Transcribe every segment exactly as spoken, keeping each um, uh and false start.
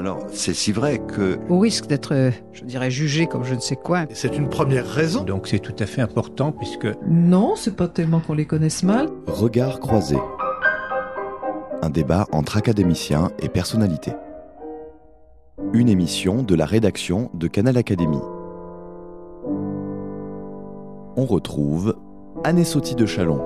Alors, c'est si vrai que... Au risque d'être, je dirais, jugé comme je ne sais quoi. C'est une première raison. Donc c'est tout à fait important puisque... Non, c'est pas tellement qu'on les connaisse mal. Regard croisé. Un débat entre académiciens et personnalités. Une émission de la rédaction de Canal Académie. On retrouve Anne Soty de Chalon.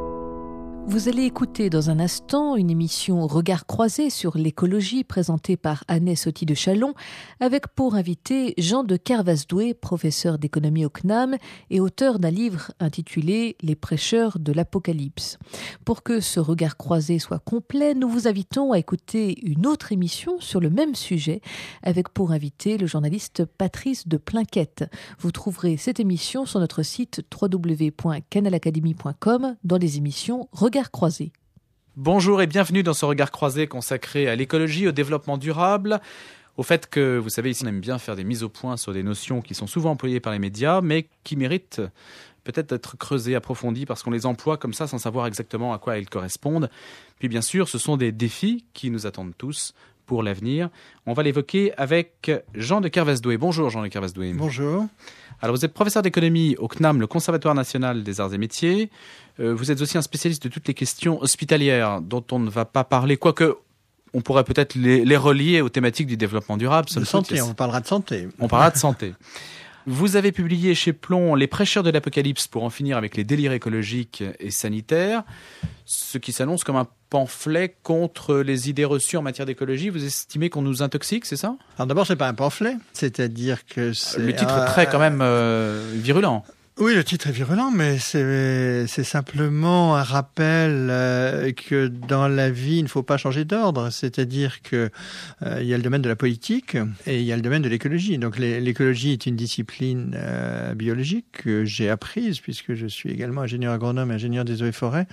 Vous allez écouter dans un instant une émission Regard croisé sur l'écologie présentée par Anne Soty de Chalon avec pour invité Jean de Kervasdoué, professeur d'économie au C N A M et auteur d'un livre intitulé Les prêcheurs de l'Apocalypse. Pour que ce regard croisé soit complet, nous vous invitons à écouter une autre émission sur le même sujet avec pour invité le journaliste Patrice de Plinquette. Vous trouverez cette émission sur notre site w w w point canal academy point com dans les émissions Regard croisé. Bonjour et bienvenue dans ce regard croisé consacré à l'écologie, au développement durable, au fait que, vous savez, ici on aime bien faire des mises au point sur des notions qui sont souvent employées par les médias, mais qui méritent peut-être d'être creusées, approfondies, parce qu'on les emploie comme ça sans savoir exactement à quoi elles correspondent. Puis bien sûr, ce sont des défis qui nous attendent tous pour l'avenir. On va l'évoquer avec Jean de Kervasdoué. Bonjour Jean de Kervasdoué. Bonjour. Alors vous êtes professeur d'économie au C N A M, le Conservatoire national des arts et métiers. Euh, vous êtes aussi un spécialiste de toutes les questions hospitalières dont on ne va pas parler, quoique on pourrait peut-être les, les relier aux thématiques du développement durable. De santé, on parlera de santé. On parlera de santé. Vous avez publié chez Plon Les prêcheurs de l'Apocalypse pour en finir avec les délires écologiques et sanitaires, ce qui s'annonce comme un pamphlet contre les idées reçues en matière d'écologie. Vous estimez qu'on nous intoxique, c'est ça? Alors d'abord, c'est pas un pamphlet, c'est-à-dire que c'est... Le titre euh, est très quand même euh, virulent. Oui, le titre est virulent, mais c'est, c'est simplement un rappel euh, que dans la vie, il ne faut pas changer d'ordre. C'est-à-dire que euh, il y a le domaine de la politique et il y a le domaine de l'écologie. Donc les, l'écologie est une discipline euh, biologique que j'ai apprise puisque je suis également ingénieur agronome et ingénieur des eaux et forêts.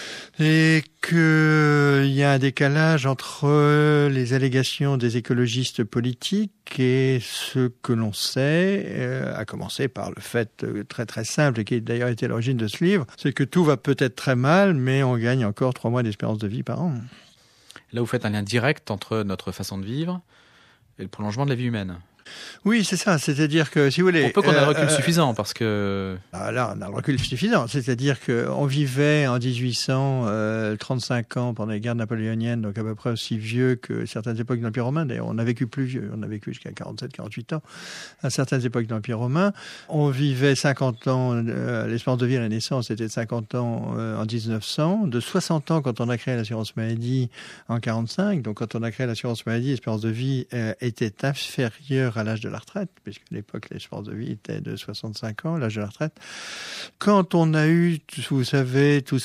Et qu'il y a un décalage entre les allégations des écologistes politiques et ce que l'on sait, euh, à commencer par le fait euh, très très simple, et qui a d'ailleurs été l'origine de ce livre, c'est que tout va peut-être très mal, mais on gagne encore trois mois d'espérance de vie par an. Là, vous faites un lien direct entre notre façon de vivre et le prolongement de la vie humaine. Oui, c'est ça. C'est-à-dire que, si vous voulez... On peut qu'on ait euh, le recul euh, suffisant, parce que... Là, on a le recul suffisant. C'est-à-dire qu'on vivait en dix-huit cent trente-cinq ans pendant les guerres napoléoniennes, donc à peu près aussi vieux que certaines époques de l'Empire romain. D'ailleurs, on a vécu plus vieux. On a vécu jusqu'à quarante-sept quarante-huit ans à certaines époques de l'Empire romain. On vivait cinquante ans, euh, l'espérance de vie à la naissance était de cinquante ans euh, en dix-neuf cents, de soixante ans quand on a créé l'assurance maladie en quarante-cinq. Donc, quand on a créé l'assurance maladie, l'espérance de vie euh, était inférieure à l'âge de la retraite, puisque à l'époque, l'espérance de vie était de soixante-cinq ans, l'âge de la retraite. Quand on a eu, vous savez, tous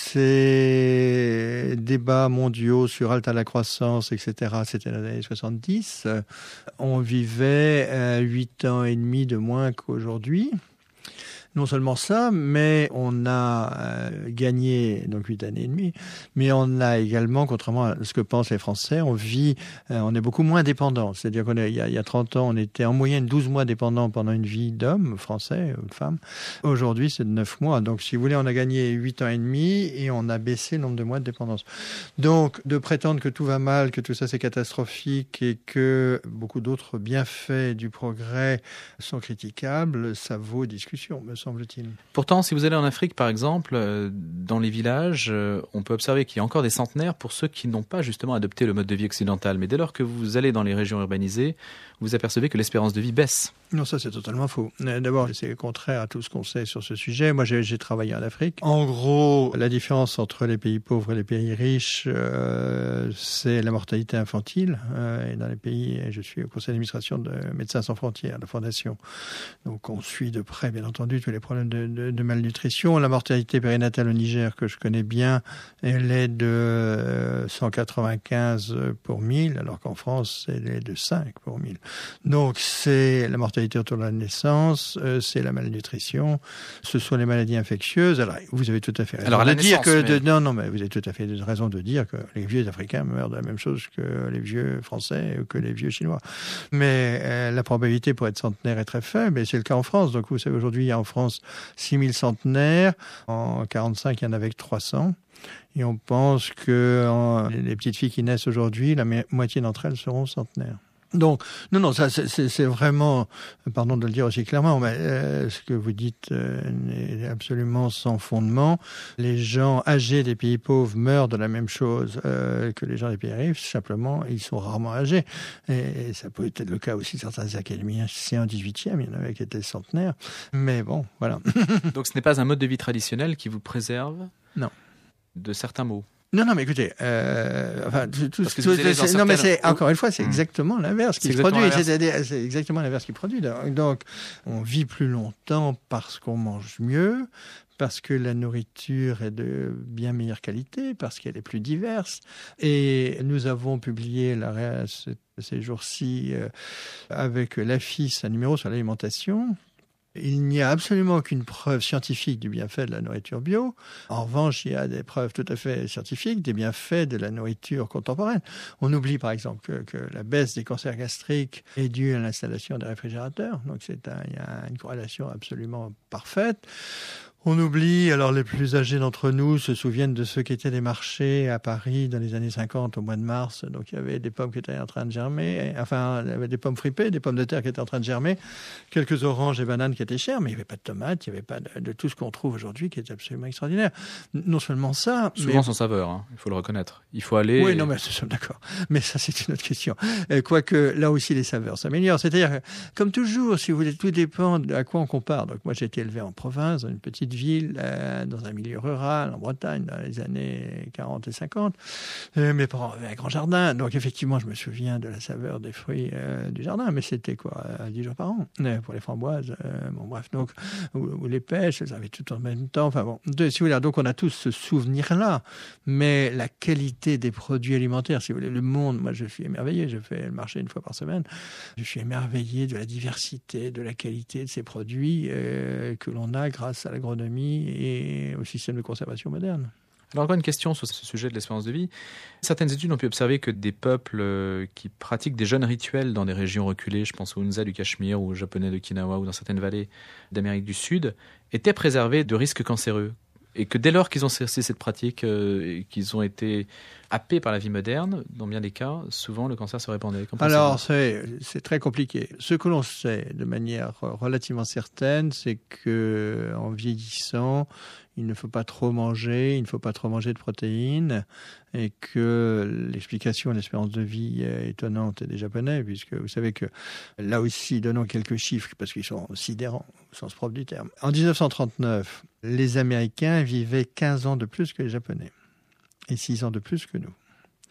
ces débats mondiaux sur halte à la croissance, et cetera, c'était dans les années soixante-dix, on vivait euh, huit ans et demi de moins qu'aujourd'hui. Non seulement ça, mais on a euh, gagné donc huit années et demie, mais on a également, contrairement à ce que pensent les Français, on vit, euh, on est beaucoup moins dépendant. C'est-à-dire qu'il y, y a trente ans, on était en moyenne douze mois dépendant pendant une vie d'homme, français ou de femme. Aujourd'hui, c'est de neuf mois. Donc, si vous voulez, on a gagné huit ans et demi et on a baissé le nombre de mois de dépendance. Donc, de prétendre que tout va mal, que tout ça c'est catastrophique et que beaucoup d'autres bienfaits du progrès sont critiquables, ça vaut discussion, me semble-t-il. Pourtant, si vous allez en Afrique, par exemple, euh, dans les villages, euh, on peut observer qu'il y a encore des centenaires pour ceux qui n'ont pas justement adopté le mode de vie occidental. Mais dès lors que vous allez dans les régions urbanisées, vous apercevez que l'espérance de vie baisse. Non, ça c'est totalement faux. D'abord, c'est contraire à tout ce qu'on sait sur ce sujet. Moi, j'ai, j'ai travaillé en Afrique. En gros, la différence entre les pays pauvres et les pays riches, euh, c'est la mortalité infantile. Euh, et dans les pays, je suis au conseil d'administration de Médecins sans frontières, la fondation. Donc, on suit de près, bien entendu, tous les problèmes de, de, de malnutrition. La mortalité périnatale au Niger, que je connais bien, elle est de cent quatre-vingt-quinze pour mille, alors qu'en France, elle est de cinq pour mille. Donc, c'est la mortalité autour de la naissance, euh, c'est la malnutrition, ce sont les maladies infectieuses. Alors, vous avez tout à fait raison Alors, à la de dire naissance, que... mais... De, non, non, mais vous avez tout à fait raison de dire que les vieux Africains meurent de la même chose que les vieux Français ou que les vieux Chinois. Mais euh, la probabilité pour être centenaire est très faible, et c'est le cas en France. Donc, vous savez, aujourd'hui, il y a en France six mille centenaires. En quarante-cinq, il y en avait que trois cents. Et on pense que en, les petites filles qui naissent aujourd'hui, la moitié d'entre elles seront centenaires. Donc, non, non, ça, c'est, c'est, c'est vraiment, pardon de le dire aussi clairement, mais euh, ce que vous dites euh, est absolument sans fondement. Les gens âgés des pays pauvres meurent de la même chose euh, que les gens des pays riches. Simplement, ils sont rarement âgés. Et, et ça peut être le cas aussi de certains académiciens en dix-huitième, il y en avait qui étaient centenaires. Mais bon, voilà. Donc, ce n'est pas un mode de vie traditionnel qui vous préserve non. de certains maux. Non, non, mais écoutez, euh, enfin, tout, tout, Parce que tout, vous allez dans c'est, non, mais certaines- c'est encore une fois, c'est exactement l'inverse qui C'est se exactement produit. l'inverse. C'est-à-dire, c'est exactement l'inverse qui produit. Donc, on vit plus longtemps parce qu'on mange mieux, parce que la nourriture est de bien meilleure qualité, parce qu'elle est plus diverse. Et nous avons publié la, ces jours-ci euh, avec l'A F I S un numéro sur l'alimentation. Il n'y a absolument aucune preuve scientifique du bienfait de la nourriture bio. En revanche, il y a des preuves tout à fait scientifiques des bienfaits de la nourriture contemporaine. On oublie par exemple que, que la baisse des cancers gastriques est due à l'installation des réfrigérateurs. Donc c'est un, il y a une corrélation absolument parfaite. On oublie, alors les plus âgés d'entre nous se souviennent de ceux qui étaient des marchés à Paris dans les années cinquante au mois de mars. Donc il y avait des pommes qui étaient en train de germer, enfin il y avait des pommes fripées, des pommes de terre qui étaient en train de germer, quelques oranges et bananes qui étaient chères, mais il n'y avait pas de tomates, il n'y avait pas de, de tout ce qu'on trouve aujourd'hui qui est absolument extraordinaire. Non seulement ça, Souvent mais... sans saveur, hein, il faut le reconnaître. Il faut aller... Oui, non, mais nous sommes d'accord. Mais ça, c'est une autre question. Euh, Quoique, là aussi, les saveurs s'améliorent. C'est-à-dire, comme toujours, si vous voulez, tout dépend de à quoi on compare. Donc moi, j'ai été élevé en province, dans une petite ville, euh, dans un milieu rural, en Bretagne, dans les années quarante et cinquante. Euh, mes parents avaient un grand jardin. Donc effectivement, je me souviens de la saveur des fruits euh, du jardin. Mais c'était quoi, euh, dix jours par an, euh, pour les framboises. Euh, bon, bref, donc, ou, ou les pêches, elles avaient tout en même temps. Enfin bon, de, si vous voulez, donc on a tous ce souvenir-là. Mais la qualité des produits alimentaires, si vous voulez, le monde, moi je suis émerveillé, je fais le marché une fois par semaine, je suis émerveillé de la diversité, de la qualité de ces produits euh, que l'on a grâce à l'agronomie et au système de conservation moderne. Alors encore une question sur ce sujet de l'espérance de vie. Certaines études ont pu observer que des peuples qui pratiquent des jeûnes rituels dans des régions reculées, je pense au Hunza du Cachemire ou aux Japonais d'Okinawa ou dans certaines vallées d'Amérique du Sud, étaient préservés de risques cancéreux. Et que dès lors qu'ils ont cessé cette pratique euh, et qu'ils ont été happés par la vie moderne, dans bien des cas, souvent le cancer se répandait. Alors, c'est, c'est très compliqué. Ce que l'on sait de manière relativement certaine, c'est qu'en vieillissant, il ne faut pas trop manger, il ne faut pas trop manger de protéines, et que l'explication de l'espérance de vie est étonnante des Japonais, puisque vous savez que là aussi, donnons quelques chiffres, parce qu'ils sont sidérants au sens propre du terme. En dix-neuf cent trente-neuf, les Américains vivaient quinze ans de plus que les Japonais, et six ans de plus que nous,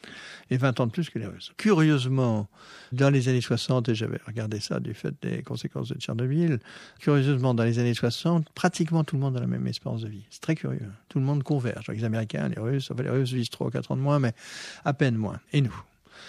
et vingt ans de plus que les Russes. Curieusement, dans les années soixante, et j'avais regardé ça du fait des conséquences de Tchernobyl, curieusement, dans les années soixante, pratiquement tout le monde a la même espérance de vie. C'est très curieux. Tout le monde converge. Donc les Américains, les Russes, enfin les Russes vivent trois ou quatre ans de moins, mais à peine moins. Et nous ?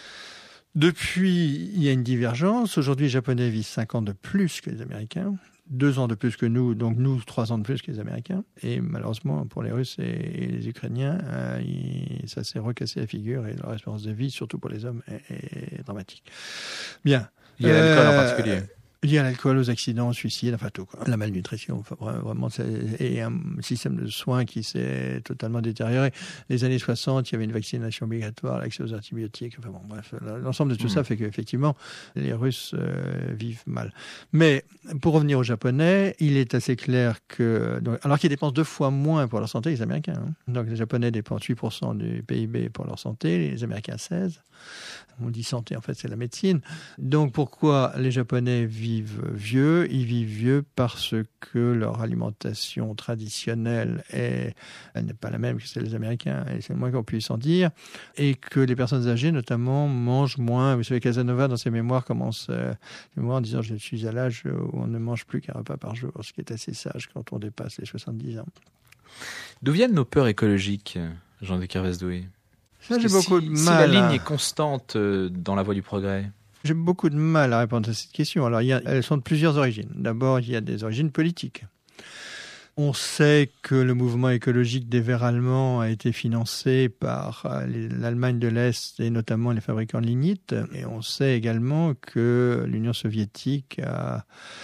Depuis, il y a une divergence. Aujourd'hui, les Japonais vivent cinq ans de plus que les Américains. Deux ans de plus que nous, donc nous, trois ans de plus que les Américains. Et malheureusement, pour les Russes et les Ukrainiens, euh, il, ça s'est recassé la figure et leur espérance de vie, surtout pour les hommes, est, est dramatique. Bien. Il y a l'alcool euh, en particulier. Lié à l'alcool, aux accidents, aux suicides, enfin tout, quoi. La malnutrition, enfin, vraiment, et un système de soins qui s'est totalement détérioré. Les années soixante, il y avait une vaccination obligatoire, l'accès aux antibiotiques, enfin bon, bref, l'ensemble de tout mmh. ça fait qu'effectivement, les Russes euh, vivent mal. Mais pour revenir aux Japonais, il est assez clair que, donc, alors qu'ils dépensent deux fois moins pour leur santé que les Américains. Hein. Donc les Japonais dépensent huit pour cent du P I B pour leur santé, les Américains seize pour cent. On dit santé, en fait, c'est la médecine. Donc, pourquoi les Japonais vivent vieux ? Ils vivent vieux parce que leur alimentation traditionnelle est, elle n'est pas la même que celle des Américains, et c'est le moins qu'on puisse en dire, et que les personnes âgées, notamment, mangent moins. Vous savez, Casanova, dans ses mémoires, commence euh, mémoires en disant « Je suis à l'âge où on ne mange plus qu'un repas par jour », ce qui est assez sage quand on dépasse les soixante-dix ans. D'où viennent nos peurs écologiques, Jean de Kervasdoué ? Ça, j'ai beaucoup si, de mal. Si la ligne est constante dans la voie du progrès. J'ai beaucoup de mal à répondre à cette question. Alors, il y a, elles sont de plusieurs origines. D'abord, il y a des origines politiques. On sait que le mouvement écologique des Verts allemands a été financé par l'Allemagne de l'Est et notamment les fabricants de lignite. Et on sait également que l'Union soviétique a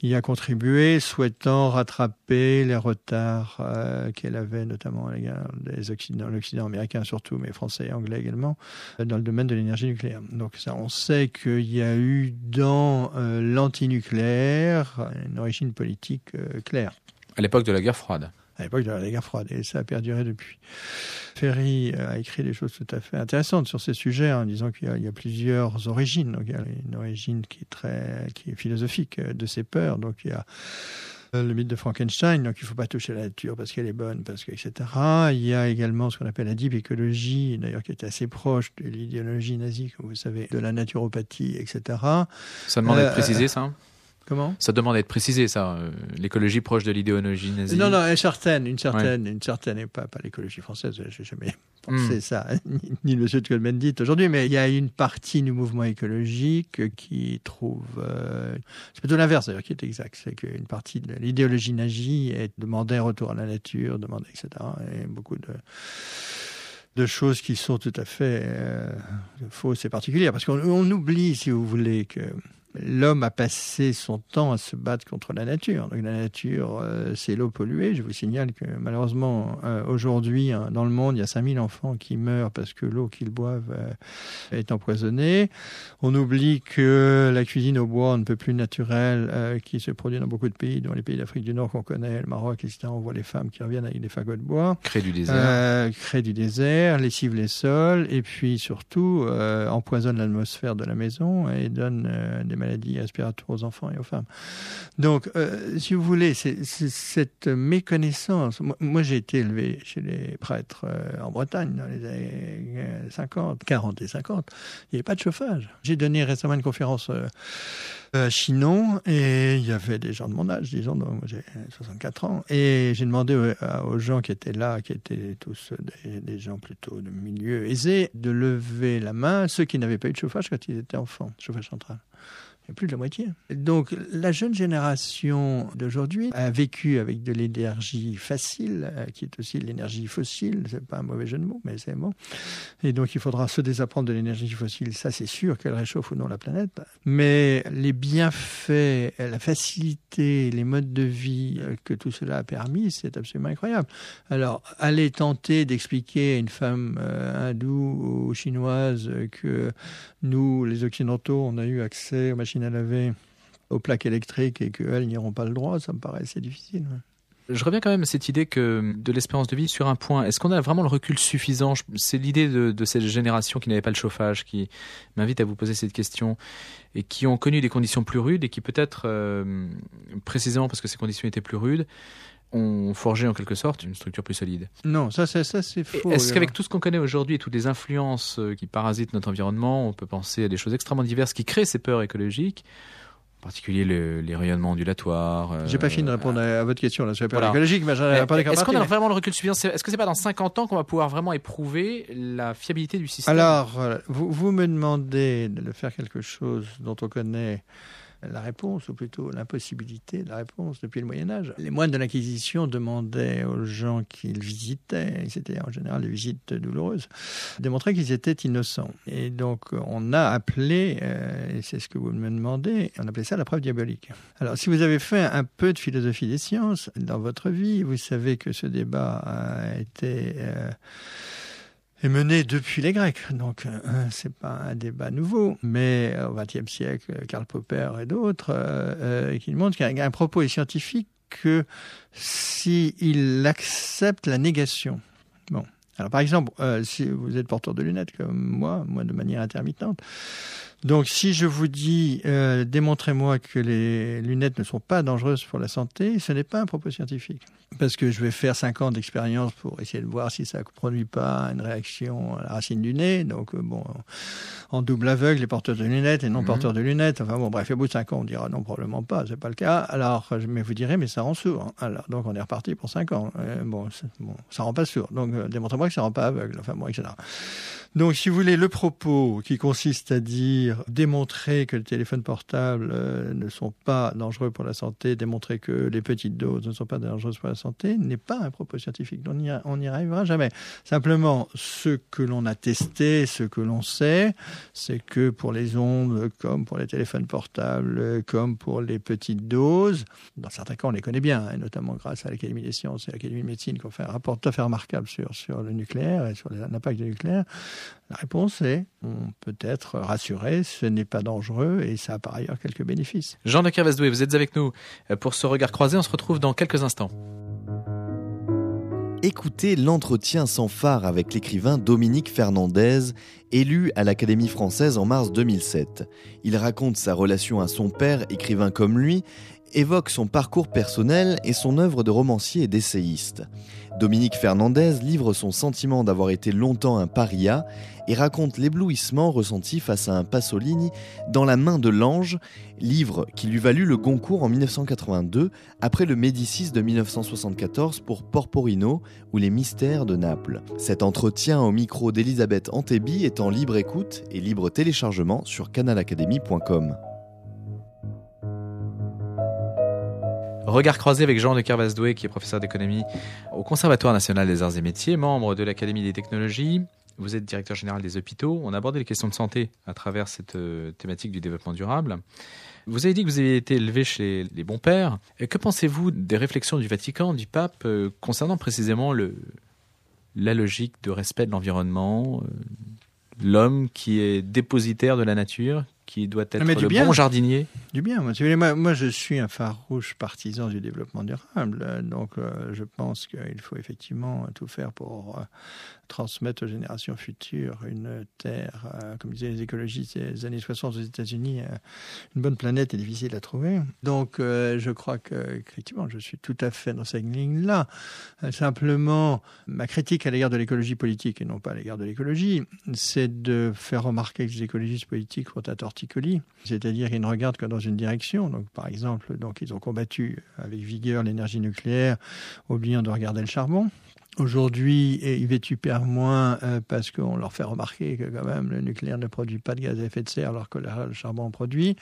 y a contribué, souhaitant rattraper les retards euh, qu'elle avait, notamment à l'égard des Occidents, l'Occident américain surtout, mais français et anglais également, dans le domaine de l'énergie nucléaire. Donc ça, on sait qu'il y a eu dans euh, l'antinucléaire une origine politique euh, claire. À l'époque de la guerre froide. À l'époque de la guerre froide, et ça a perduré depuis. Ferry a écrit des choses tout à fait intéressantes sur ces sujets, en disant qu'il y a, il y a plusieurs origines. Donc il y a une origine qui est très, qui est philosophique de ces peurs. Donc il y a le mythe de Frankenstein, donc il ne faut pas toucher la nature parce qu'elle est bonne, parce que, et cetera. Il y a également ce qu'on appelle la deep écologie, d'ailleurs qui est assez proche de l'idéologie nazie, comme vous savez, de la naturopathie, et cetera. Ça demande d'être euh, précisé, ça ? Comment ? Ça demande d'être précisé, ça. Euh, l'écologie proche de l'idéologie nazie. Non, non, une certaine, une certaine, ouais. une certaine, et pas, pas l'écologie française. J'ai jamais pensé mm. ça, ni, ni le monsieur de Cohn-Bendit aujourd'hui, mais il y a une partie du mouvement écologique qui trouve, euh, c'est plutôt l'inverse d'ailleurs qui est exact, c'est qu'une partie de l'idéologie nazie est demander un retour à la nature, demander, et cetera. Et beaucoup de de choses qui sont tout à fait euh, fausses et particulières, parce qu'on on oublie, si vous voulez, que l'homme a passé son temps à se battre contre la nature. Donc la nature, euh, c'est l'eau polluée. Je vous signale que malheureusement, euh, aujourd'hui, hein, dans le monde, il y a cinq mille enfants qui meurent parce que l'eau qu'ils boivent euh, est empoisonnée. On oublie que la cuisine au bois, un peu plus naturelle, euh, qui se produit dans beaucoup de pays, dont les pays d'Afrique du Nord qu'on connaît, le Maroc, et cetera. On voit les femmes qui reviennent avec des fagots de bois. Crée du désert. Euh, crée du désert, lessive les sols, et puis surtout euh, empoisonne l'atmosphère de la maison et donne euh, des maladies respiratoires aux enfants et aux femmes. Donc, euh, si vous voulez, c'est, c'est cette méconnaissance. Moi, moi, j'ai été élevé chez les prêtres euh, en Bretagne dans les années cinquante, quarante et cinquante. Il n'y avait pas de chauffage. J'ai donné récemment une conférence euh, à Chinon et il y avait des gens de mon âge, disons, donc moi j'ai soixante-quatre ans, et j'ai demandé aux, aux gens qui étaient là, qui étaient tous des, des gens plutôt de milieu aisé, de lever la main, ceux qui n'avaient pas eu de chauffage quand ils étaient enfants, chauffage central. Il y a plus de la moitié. Donc, la jeune génération d'aujourd'hui a vécu avec de l'énergie facile, qui est aussi l'énergie fossile. C'est pas un mauvais jeu de mots, mais c'est bon. Et donc, il faudra se désapprendre de l'énergie fossile. Ça, c'est sûr qu'elle réchauffe ou non la planète. Mais les bienfaits, la facilité, les modes de vie que tout cela a permis, c'est absolument incroyable. Alors, aller tenter d'expliquer à une femme euh, hindoue ou chinoise que nous, les Occidentaux, on a eu accès aux machines à laver, aux plaques électriques et qu'elles n'iront pas le droit, ça me paraît assez difficile. Je reviens quand même à cette idée que de l'espérance de vie sur un point. Est-ce qu'on a vraiment le recul suffisant ? C'est l'idée de, de cette génération qui n'avait pas le chauffage qui m'invite à vous poser cette question et qui ont connu des conditions plus rudes et qui peut-être, euh, précisément parce que ces conditions étaient plus rudes, ont forgé en quelque sorte une structure plus solide. Non, ça, ça, ça c'est faux. Et est-ce qu'avec tout ce qu'on connaît aujourd'hui et toutes les influences qui parasitent notre environnement, on peut penser à des choses extrêmement diverses qui créent ces peurs écologiques, en particulier le, les rayonnements ondulatoires. Euh, J'ai pas fini de répondre à, à votre question là sur les peurs voilà. écologiques, mais j'en ai pas Est-ce qu'on a mais... vraiment le recul suffisant ? Est-ce que c'est pas dans cinquante ans qu'on va pouvoir vraiment éprouver la fiabilité du système ? Alors, vous, vous me demandez de faire quelque chose dont on connaît la réponse, ou plutôt l'impossibilité de la réponse depuis le Moyen-Âge. Les moines de l'Inquisition demandaient aux gens qu'ils visitaient, et c'était en général des visites douloureuses, de montrer qu'ils étaient innocents. Et donc, on a appelé, euh, et c'est ce que vous me demandez, on appelait ça la preuve diabolique. Alors, si vous avez fait un peu de philosophie des sciences dans votre vie, vous savez que ce débat a été... Euh, est mené depuis les Grecs. Donc, euh, c'est pas un débat nouveau, mais au vingtième siècle, Karl Popper et d'autres euh, euh, qui montrent qu'un un propos est scientifique que s'il accepte la négation. Bon. Alors, par exemple, euh, si vous êtes porteur de lunettes comme moi, moi de manière intermittente, donc si je vous dis euh, démontrez-moi que les lunettes ne sont pas dangereuses pour la santé, ce n'est pas un propos scientifique. Parce que je vais faire cinq ans d'expérience pour essayer de voir si ça ne produit pas une réaction à la racine du nez. Donc bon, en double aveugle, les porteurs de lunettes et non mmh. porteurs de lunettes. Enfin bon, bref, au bout de cinq ans, on dira non, probablement pas, c'est pas le cas. Alors, mais vous direz, mais ça rend sourd. Alors, donc on est reparti pour cinq ans. Euh, bon, bon, ça rend pas sourd. Donc euh, démontrez-moi que ça rend pas aveugle. Enfin bon, et cetera. Donc, si vous voulez, le propos qui consiste à dire, démontrer que les téléphones portables euh, ne sont pas dangereux pour la santé, démontrer que les petites doses ne sont pas dangereuses pour la santé, n'est pas un propos scientifique. On n'y on n'y arrivera jamais. Simplement, ce que l'on a testé, ce que l'on sait, c'est que pour les ondes, comme pour les téléphones portables, comme pour les petites doses, dans certains cas, on les connaît bien, et notamment grâce à l'Académie des sciences et l'Académie de médecine qui ont fait un rapport tout à fait remarquable sur, sur le nucléaire et sur l'impact du nucléaire. La réponse est, on peut être rassuré, ce n'est pas dangereux et ça a par ailleurs quelques bénéfices. Jean de Kervasdoué, vous êtes avec nous pour ce regard croisé. On se retrouve dans quelques instants. Écoutez l'entretien sans phare avec l'écrivain Dominique Fernandez, élu à l'Académie française en mars deux mille sept. Il raconte sa relation à son père, écrivain comme lui, évoque son parcours personnel et son œuvre de romancier et d'essayiste. Dominique Fernandez livre son sentiment d'avoir été longtemps un paria et raconte l'éblouissement ressenti face à un Pasolini dans La main de l'ange, livre qui lui valut le Goncourt en dix-neuf cent quatre-vingt-deux après le Médicis de dix-neuf cent soixante-quatorze pour Porporino ou Les mystères de Naples. Cet entretien au micro d'Elisabeth Antebi est en libre écoute et libre téléchargement sur canal académie point com. Regard croisé avec Jean de Kervasdoué, qui est professeur d'économie au Conservatoire national des arts et métiers, membre de l'Académie des technologies. Vous êtes directeur général des hôpitaux. On a abordé les questions de santé à travers cette euh, thématique du développement durable. Vous avez dit que vous avez été élevé chez les bons pères. Et que pensez-vous des réflexions du Vatican, du pape, euh, concernant précisément le, la logique de respect de l'environnement, euh, l'homme qui est dépositaire de la nature, qui doit être le bien. bon jardinier? Du bien. Moi, moi, moi, je suis un farouche partisan du développement durable. Donc, euh, je pense qu'il faut effectivement tout faire pour euh, transmettre aux générations futures une terre, euh, comme disaient les écologistes des années soixante aux États-Unis, euh, une bonne planète est difficile à trouver. Donc, euh, je crois que, effectivement, je suis tout à fait dans cette ligne-là. Euh, simplement, ma critique à l'égard de l'écologie politique, et non pas à l'égard de l'écologie, c'est de faire remarquer que les écologistes politiques sont à torticolis, c'est-à-dire qu'ils ne regardent que dans une direction. Donc, par exemple, donc, ils ont combattu avec vigueur l'énergie nucléaire, oubliant de regarder le charbon. Aujourd'hui, ils vitupèrent moins euh, parce qu'on leur fait remarquer que quand même le nucléaire ne produit pas de gaz à effet de serre alors que le charbon en produit.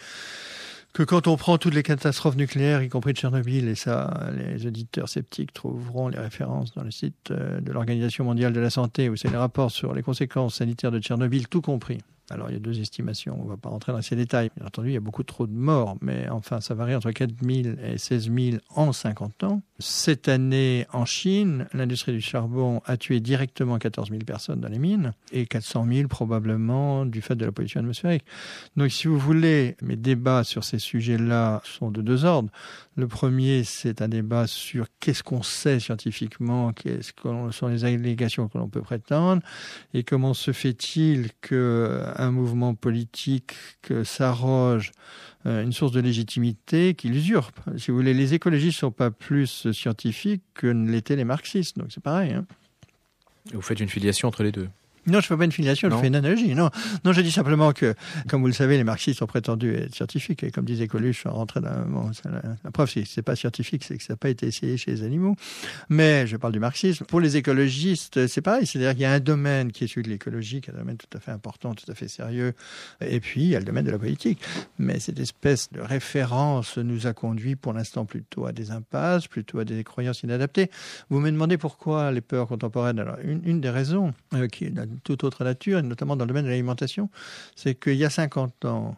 Que quand on prend toutes les catastrophes nucléaires, y compris de Tchernobyl, et ça, les auditeurs sceptiques trouveront les références dans le site de l'Organisation mondiale de la santé, où c'est les rapports sur les conséquences sanitaires de Tchernobyl, tout compris. Alors, il y a deux estimations, on ne va pas rentrer dans ces détails. Bien entendu, il y a beaucoup trop de morts, mais enfin, ça varie entre quatre mille et seize mille en cinquante ans. Cette année, en Chine, l'industrie du charbon a tué directement quatorze mille personnes dans les mines et quatre cent mille probablement du fait de la pollution atmosphérique. Donc, si vous voulez, mes débats sur ces sujets-là sont de deux ordres. Le premier, c'est un débat sur qu'est-ce qu'on sait scientifiquement, qu'est-ce que sont les allégations que l'on peut prétendre, et comment se fait-il qu'un mouvement politique que s'arroge une source de légitimité qui l'usurpe. Si vous voulez, les écologistes ne sont pas plus scientifiques que ne l'étaient les marxistes, donc c'est pareil. Hein. Vous faites une filiation entre les deux? Non, je ne fais pas une filiation, non. je fais une analogie. Non, non, je dis simplement que, comme vous le savez, les marxistes ont prétendu être scientifiques. Et comme disait Coluche, rentrer dans bon, la, la preuve, si ce n'est pas scientifique, c'est que ça n'a pas été essayé chez les animaux. Mais je parle du marxisme. Pour les écologistes, c'est pareil. C'est-à-dire qu'il y a un domaine qui est celui de l'écologie, qui est un domaine tout à fait important, tout à fait sérieux. Et puis, il y a le domaine de la politique. Mais cette espèce de référence nous a conduit pour l'instant plutôt à des impasses, plutôt à des croyances inadaptées. Vous me demandez pourquoi les peurs contemporaines. Alors, une, une des raisons euh, qui est toute autre nature, et notamment dans le domaine de l'alimentation, c'est qu'il y a cinquante ans,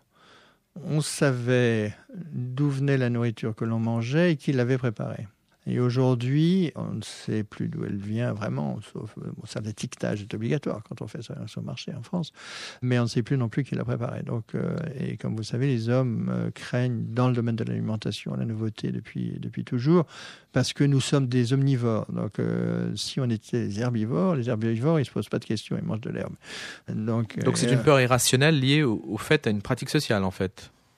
on savait d'où venait la nourriture que l'on mangeait et qui l'avait préparée. Et aujourd'hui, on ne sait plus d'où elle vient vraiment, sauf bon, ça, l'étiquetage est obligatoire quand on fait ça sur le marché en France, mais on ne sait plus non plus qui l'a préparé. Donc, euh, et comme vous savez, les hommes euh, craignent dans le domaine de l'alimentation la nouveauté depuis, depuis toujours, parce que nous sommes des omnivores. Donc, euh, si on était des herbivores, les herbivores, ils ne se posent pas de questions, ils mangent de l'herbe. Donc, Donc c'est euh, une peur irrationnelle liée au, au fait à une pratique sociale, en fait.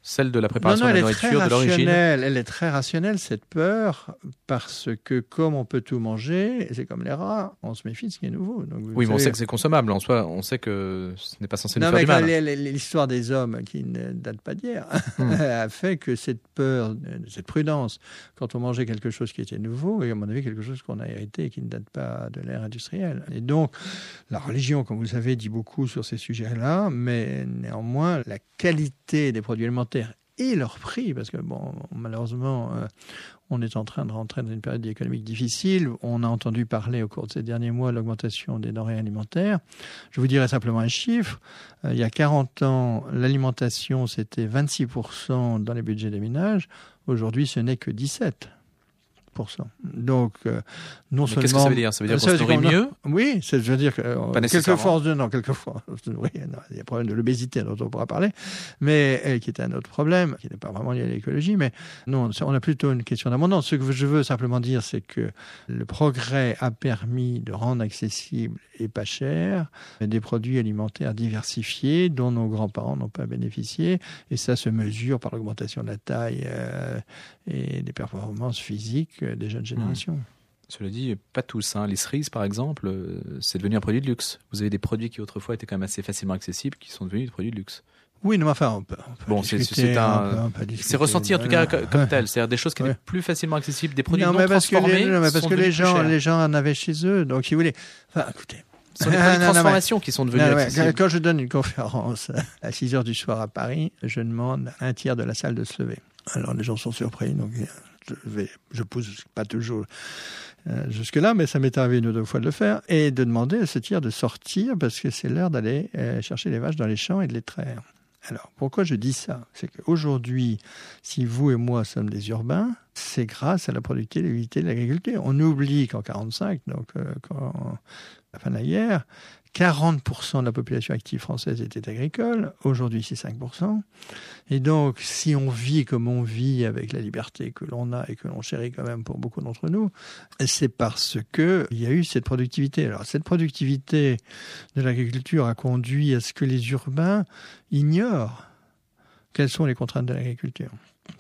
Celle de la préparation non, non, de la nourriture, de l'origine. Elle est très rationnelle, cette peur, parce que comme on peut tout manger, c'est comme les rats, on se méfie de ce qui est nouveau. Donc, oui, mais savez... on sait que c'est consommable. En soi, on sait que ce n'est pas censé non, nous faire mais du mal. L'histoire des hommes, qui ne date pas d'hier, hmm. a fait que cette peur, cette prudence, quand on mangeait quelque chose qui était nouveau, et à mon avis quelque chose qu'on a hérité et qui ne date pas de l'ère industrielle. Et donc, la religion, comme vous savez, dit beaucoup sur ces sujets-là, mais néanmoins, la qualité des produits alimentaires et leur prix, parce que bon, malheureusement, euh, on est en train de rentrer dans une période économique difficile. On a entendu parler au cours de ces derniers mois de l'augmentation des denrées alimentaires. Je vous dirai simplement un chiffre. Euh, il y a quarante ans, l'alimentation, c'était vingt-six pour cent dans les budgets des ménages. Aujourd'hui, ce n'est que dix-sept pour cent. Donc, euh, non Mais seulement... qu'est-ce que ça veut dire ? Ça veut dire qu'on se nourrit mieux ? Oui, ça veut dire que... Euh, Pas nécessairement. Quelquefois, non, quelquefois, oui, non, il y a un problème de l'obésité dont on pourra parler, mais euh, qui est un autre problème, qui n'est pas vraiment lié à l'écologie, mais non, on a plutôt une question d'abondance. Ce que je veux simplement dire, c'est que le progrès a permis de rendre accessibles et pas cher des produits alimentaires diversifiés dont nos grands-parents n'ont pas bénéficié, et ça se mesure par l'augmentation de la taille euh, et des performances physiques des jeunes générations. Mmh. Cela dit, pas tous. Hein. Les cerises, par exemple, euh, c'est devenu un produit de luxe. Vous avez des produits qui autrefois étaient quand même assez facilement accessibles, qui sont devenus des produits de luxe. Oui, mais enfin, on peut, on peut bon, discuter, c'est, c'est, un, on peut, on peut c'est ressenti en tout cas comme, comme tel. C'est-à-dire des choses qui étaient ouais. plus facilement accessibles, des produits non, non transformés. Que les, non, mais parce que les gens, les gens en avaient chez eux. Donc, si vous voulez, enfin, écoutez. Ce sont les produits de transformation non, non, qui sont devenus non, accessibles. Ouais, quand je donne une conférence à six heures du soir à Paris, je demande à un tiers de la salle de se lever. Alors, les gens sont surpris, donc je vais, je pousse pas toujours euh, jusque-là, mais ça m'est arrivé une ou deux fois de le faire, et de demander à ce tiers de sortir parce que c'est l'heure d'aller euh, chercher les vaches dans les champs et de les traire. Alors, pourquoi je dis ça ? C'est qu'aujourd'hui, si vous et moi sommes des urbains, c'est grâce à la productivité de l'agriculture. On oublie qu'en quarante-cinq, donc euh, quand, à la fin de la guerre, quarante pour cent de la population active française était agricole. Aujourd'hui, c'est cinq pour cent. Et donc, si on vit comme on vit avec la liberté que l'on a et que l'on chérit quand même pour beaucoup d'entre nous, c'est parce qu'il y a eu cette productivité. Alors, cette productivité de l'agriculture a conduit à ce que les urbains ignorent quelles sont les contraintes de l'agriculture.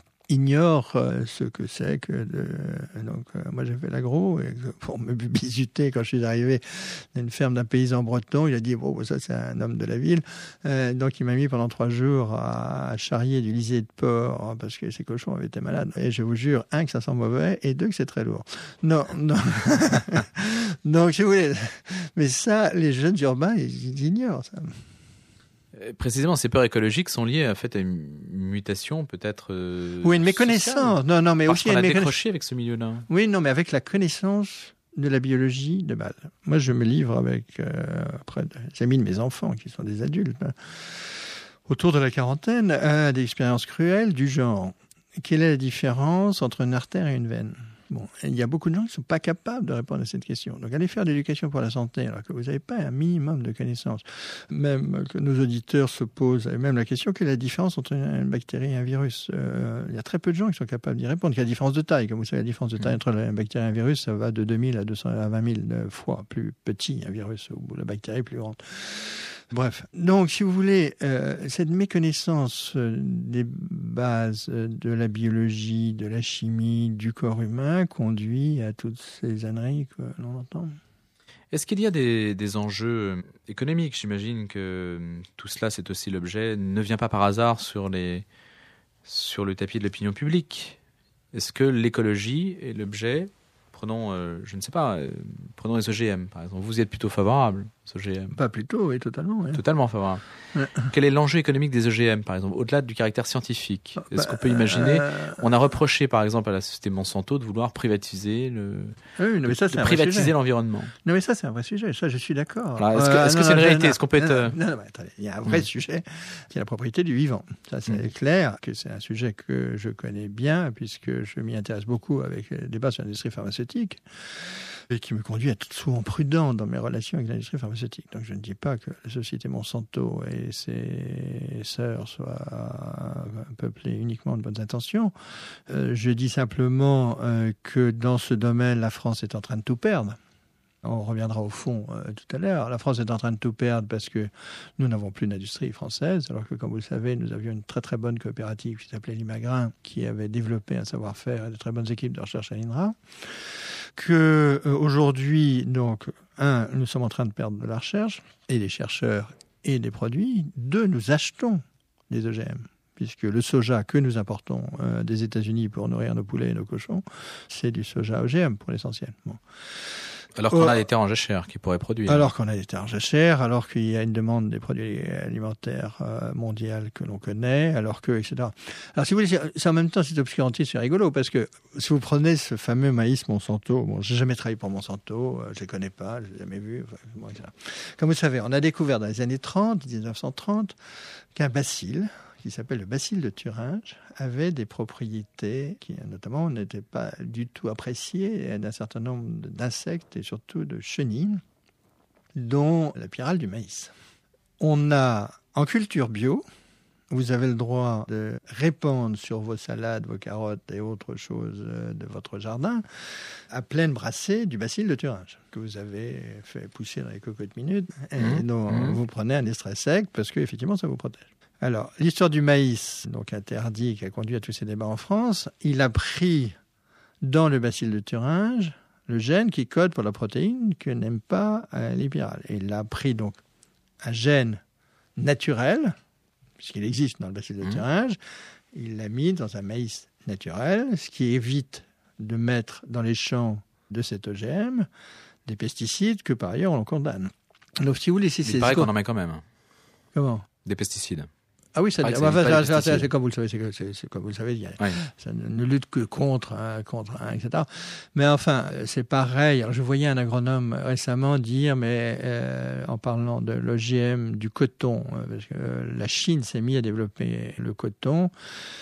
Ignore euh, ce que c'est que de... Donc, euh, moi, j'ai fait l'agro, et pour me bisuter, quand je suis arrivé dans une ferme d'un paysan breton, il a dit, bon, ça, c'est un homme de la ville. Euh, donc, il m'a mis pendant trois jours à, à charrier du lisier de porc, hein, parce que ces cochons avaient été malades. Et je vous jure, un, que ça sent mauvais, et deux, que c'est très lourd. Non, non. Donc, si vous voulez... Mais ça, les jeunes urbains, ils, ils ignorent ça. Précisément, ces peurs écologiques sont liées en fait, à une mutation peut-être euh, oui, une méconnaissance. Sociale. Non, non, mais Parce aussi qu'on une a méconna... décroché avec ce milieu-là. Oui, non, mais avec la connaissance de la biologie de base. Moi, je me livre avec euh, après des amis de mes enfants qui sont des adultes hein, autour de la quarantaine à des expériences cruelles du genre. Quelle est la différence entre une artère et une veine ? Bon, il y a beaucoup de gens qui ne sont pas capables de répondre à cette question. Donc, allez faire de l'éducation pour la santé, alors que vous n'avez pas un minimum de connaissances. Même que nos auditeurs se posent même la question, quelle est la différence entre une bactérie et un virus ? euh, Il y a très peu de gens qui sont capables d'y répondre. Quelle est la différence de taille ? Comme vous savez, la différence de taille entre une bactérie et un virus, ça va de deux mille à deux cents à vingt mille fois plus petit, un virus, ou la bactérie plus grande. Bref, donc si vous voulez, euh, cette méconnaissance des bases de la biologie, de la chimie, du corps humain conduit à toutes ces âneries que l'on entend. Est-ce qu'il y a des, des enjeux économiques ? J'imagine que tout cela, c'est aussi l'objet, ne vient pas par hasard sur, les, sur le tapis de l'opinion publique. Est-ce que l'écologie est l'objet ? Prenons, euh, je ne sais pas, euh, prenons les O G M, par exemple. Vous y êtes plutôt favorable, aux O G M ? Pas plutôt, oui, totalement. Oui. Totalement favorable. Ouais. Quel est l'enjeu économique des O G M, par exemple, au-delà du caractère scientifique ? Est-ce bah, qu'on peut imaginer euh... On a reproché, par exemple, à la société Monsanto de vouloir privatiser, le... oui, non, mais ça, de c'est un privatiser vrai l'environnement. Non, mais ça, c'est un vrai sujet. Ça, je suis d'accord. Alors, est-ce que, est-ce euh, que non, c'est une non, réalité ? non, Est-ce qu'on peut être... Non, non, non, attendez, il y a un vrai mmh. sujet qui est la propriété du vivant. Ça, c'est mmh. clair que c'est un sujet que je connais bien, puisque je m'y intéresse beaucoup avec les débats sur l'industrie pharmaceutique, et qui me conduit à être souvent prudent dans mes relations avec l'industrie pharmaceutique. Donc je ne dis pas que la société Monsanto et ses sœurs soient peuplées uniquement de bonnes intentions. Euh, je dis simplement euh, que dans ce domaine, la France est en train de tout perdre. On reviendra au fond euh, tout à l'heure. La France est en train de tout perdre parce que nous n'avons plus d'industrie française, alors que, comme vous le savez, nous avions une très très bonne coopérative qui s'appelait Limagrin, qui avait développé un savoir-faire et de très bonnes équipes de recherche à l'I N R A. Que euh, aujourd'hui, donc, un, nous sommes en train de perdre de la recherche et des chercheurs et des produits. Deux, nous achetons des O G M. Puisque le soja que nous importons euh, des États-Unis pour nourrir nos poulets et nos cochons, c'est du soja O G M pour l'essentiel. Bon. Alors qu'on euh, a des terres en jachère qui pourraient produire. Alors qu'on a des terres en jachère, alors qu'il y a une demande des produits alimentaires euh, mondiale que l'on connaît, alors que, et cetera. Alors si vous voulez, c'est en même temps, cette obscurantisme, c'est rigolo, parce que si vous prenez ce fameux maïs Monsanto, bon, j'ai jamais travaillé pour Monsanto, euh, je les connais pas, je les ai jamais vus, enfin, bon, et cetera. Comme vous savez, on a découvert dans les années trente, dix-neuf cent trente, qu'un bacille, qui s'appelle le bacille de Thuringe, avait des propriétés qui, notamment, n'étaient pas du tout appréciées d'un certain nombre d'insectes et surtout de chenilles, dont la pyrale du maïs. On a, en culture bio, vous avez le droit de répandre sur vos salades, vos carottes et autres choses de votre jardin, à pleine brassée du bacille de Thuringe, que vous avez fait pousser dans les cocottes minutes, et mmh. dont mmh. vous prenez un extrait sec, parce qu'effectivement, ça vous protège. Alors, l'histoire du maïs, donc interdit, qui a conduit à tous ces débats en France, il a pris dans le bacille de Thuringe le gène qui code pour la protéine que n'aiment pas les pyrales. Et il a pris donc un gène naturel, puisqu'il existe dans le bacille de mmh. Thuringe, il l'a mis dans un maïs naturel, ce qui évite de mettre dans les champs de cet O G M des pesticides que par ailleurs on condamne. Donc, si vous voulez, si il c'est paraît qu'on en met quand même. Comment ? Des pesticides. Ah oui, ça, ah, dit, enfin, ça, ça, ça, c'est comme vous le savez, c'est, c'est, c'est comme vous le savez, il y a, ouais. ça ne lutte que contre, hein, contre, hein, et cetera. Mais enfin, c'est pareil. Alors, je voyais un agronome récemment dire, mais euh, en parlant de l'O G M du coton, euh, parce que euh, la Chine s'est mise à développer le coton,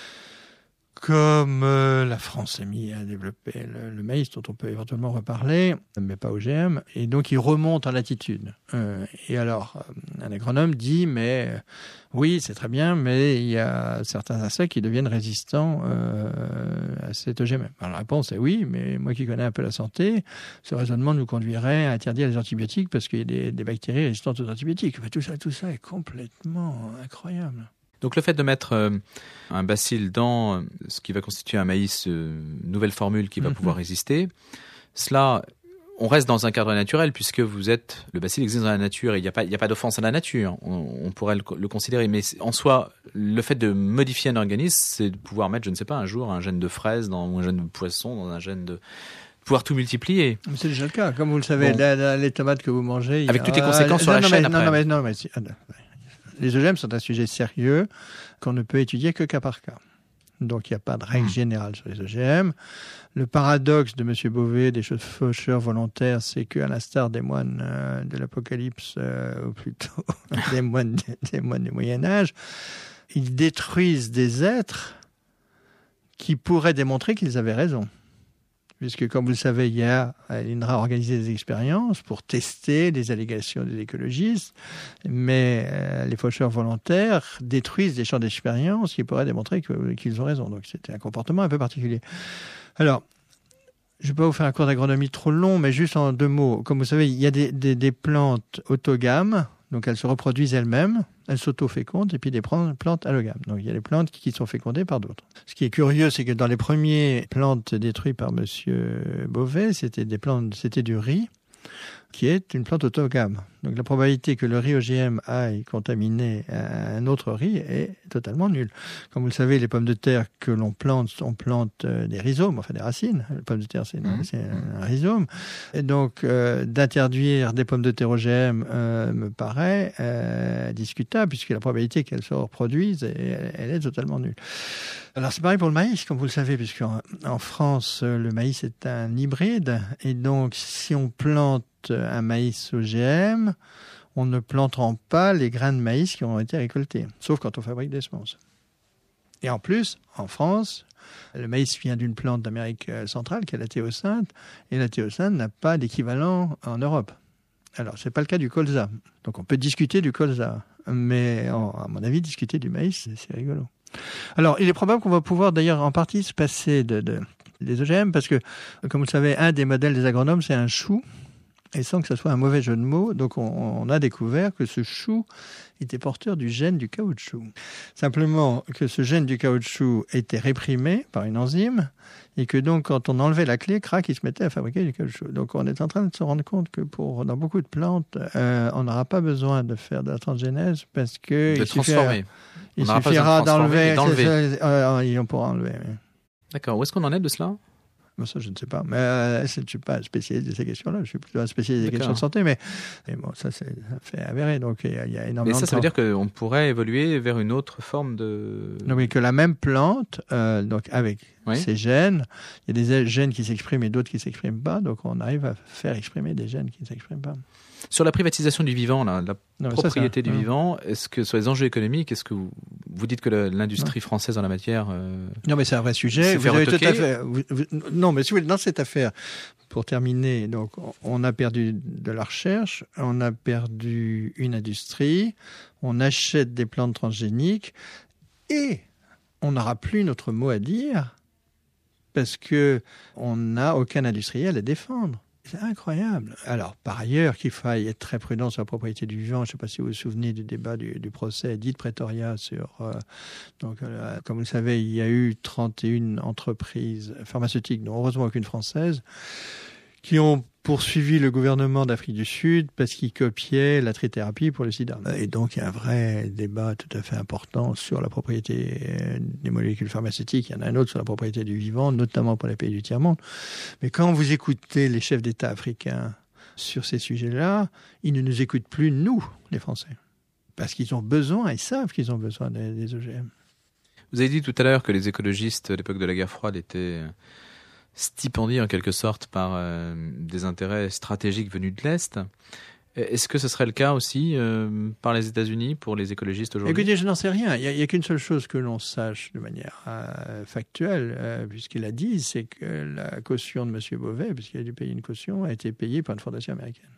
comme euh, la France s'est mise à développer le, le maïs, dont on peut éventuellement reparler, mais pas O G M, et donc il remonte en latitude. Euh, et alors, un agronome dit, mais euh, oui, c'est très bien, mais il y a certains insectes qui deviennent résistants euh, à cet O G M. Alors la réponse est oui, mais moi qui connais un peu la santé, ce raisonnement nous conduirait à interdire les antibiotiques parce qu'il y a des, des bactéries résistantes aux antibiotiques. Enfin, tout ça, tout ça est complètement incroyable. Donc le fait de mettre euh, un bacille dans ce qui va constituer un maïs, euh, nouvelle formule qui va mm-hmm. pouvoir résister, cela, on reste dans un cadre naturel puisque vous êtes, le bacille existe dans la nature et il n'y a pas, il n'y a pas d'offense à la nature, on, on pourrait le, le considérer. Mais en soi, le fait de modifier un organisme, c'est de pouvoir mettre, je ne sais pas, un jour un gène de fraise dans, ou un gène de poisson dans un gène de... pouvoir tout multiplier. Mais c'est déjà le cas. Comme vous le savez, bon. la, la, les tomates que vous mangez... Avec a... toutes les conséquences euh, sur non, la non, chaîne mais, après. Non, non, mais, non, mais, si, ah, non, les O G M sont un sujet sérieux qu'on ne peut étudier que cas par cas. Donc il n'y a pas de règle générale sur les O G M. Le paradoxe de M. Beauvais, des faucheurs volontaires, c'est qu'à l'instar des moines euh, de l'Apocalypse, euh, ou plutôt des moines, des moines du Moyen-Âge, ils détruisent des êtres qui pourraient démontrer qu'ils avaient raison. Puisque, comme vous le savez, il y a, l'I N R A organisé des expériences pour tester les allégations des écologistes, mais euh, les faucheurs volontaires détruisent des champs d'expérience qui pourraient démontrer que, qu'ils ont raison. Donc, c'était un comportement un peu particulier. Alors, je ne vais pas vous faire un cours d'agronomie trop long, mais juste en deux mots. Comme vous savez, il y a des, des, des plantes autogames, donc elles se reproduisent elles-mêmes, elles s'auto-fécondent, et puis des plantes allogames. Donc il y a des plantes qui sont fécondées par d'autres. Ce qui est curieux, c'est que dans les premières plantes détruites par M. Beauvais, c'était des plantes, c'était du riz, qui est une plante autogame. Donc la probabilité que le riz O G M aille contaminer un autre riz est totalement nulle. Comme vous le savez, les pommes de terre que l'on plante, on plante des rhizomes, enfin des racines. Les pommes de terre, c'est, mmh. c'est un rhizome. Et donc, euh, d'interdire des pommes de terre O G M euh, me paraît euh, discutable, puisque la probabilité qu'elles se reproduisent, elle, elle est totalement nulle. Alors c'est pareil pour le maïs, comme vous le savez, puisqu'en en France, le maïs est un hybride. Et donc, si on plante un maïs O G M, on ne plantera pas les grains de maïs qui ont été récoltés, sauf quand on fabrique des semences. Et en plus, en France, le maïs vient d'une plante d'Amérique centrale qui est la théocinthe, et la théocinthe n'a pas d'équivalent en Europe. Alors, ce n'est pas le cas du colza. Donc, on peut discuter du colza, mais à mon avis, discuter du maïs, c'est, c'est rigolo. Alors, il est probable qu'on va pouvoir d'ailleurs en partie se passer de, de, des O G M, parce que, comme vous le savez, un des modèles des agronomes, c'est un chou. et sans que ce soit un mauvais jeu de mots. Donc on, on a découvert que ce chou était porteur du gène du caoutchouc. Simplement que ce gène du caoutchouc était réprimé par une enzyme et que donc quand on enlevait la clé, crac, il se mettait à fabriquer du caoutchouc. Donc on est en train de se rendre compte que pour, dans beaucoup de plantes, euh, on n'aura pas besoin de faire de la transgénèse parce que de il transformer. Il on suffira d'enlever. d'enlever. Euh, on pourra enlever. Oui. D'accord. Où est-ce qu'on en est de cela ? Bon, ça, je ne sais pas. Mais euh, je ne suis pas spécialiste de ces questions-là. Je suis plutôt un spécialiste des D'accord. questions de santé. Mais, mais bon, ça, c'est ça fait avéré. Donc, il y, a, il y a énormément Mais ça, de ça veut dire qu'on pourrait évoluer vers une autre forme de... Non, mais que la même plante, euh, donc avec oui. ces gènes, il y a des gènes qui s'expriment et d'autres qui ne s'expriment pas. Donc, on arrive à faire exprimer des gènes qui ne s'expriment pas. Sur la privatisation du vivant, là, la non, propriété ça, du non. vivant, est-ce que sur les enjeux économiques, est-ce que vous, vous dites que le, l'industrie non. française en la matière euh, non, mais c'est un vrai sujet. Vous avez tout à fait. Vous, vous, non, mais si vous voulez, dans cette affaire, pour terminer, donc on a perdu de la recherche, on a perdu une industrie, on achète des plantes transgéniques et on n'aura plus notre mot à dire parce que on n'a aucun industriel à défendre. C'est incroyable. Alors, par ailleurs, qu'il faille être très prudent sur la propriété du vivant. Je ne sais pas si vous vous souvenez du débat du, du procès Edith Pretoria sur... Euh, donc, euh, comme vous le savez, il y a eu trente et une entreprises pharmaceutiques, dont heureusement aucune française, qui ont poursuivi le gouvernement d'Afrique du Sud parce qu'il copiait la trithérapie pour le sida. Et donc, il y a un vrai débat tout à fait important sur la propriété des molécules pharmaceutiques. Il y en a un autre sur la propriété du vivant, notamment pour les pays du tiers-monde. Mais quand vous écoutez les chefs d'État africains sur ces sujets-là, ils ne nous écoutent plus, nous, les Français. Parce qu'ils ont besoin, ils savent qu'ils ont besoin des, des O G M. Vous avez dit tout à l'heure que les écologistes, à l'époque de la guerre froide, étaient... stipendié en quelque sorte par euh, des intérêts stratégiques venus de l'Est. Est-ce que ce serait le cas aussi euh, par les États-Unis pour les écologistes aujourd'hui ? Écoutez, je n'en sais rien. Il n'y a, a qu'une seule chose que l'on sache de manière euh, factuelle, euh, puisqu'il a dit, c'est que la caution de M. Beauvais, puisqu'il a dû payer une caution, a été payée par une fondation américaine.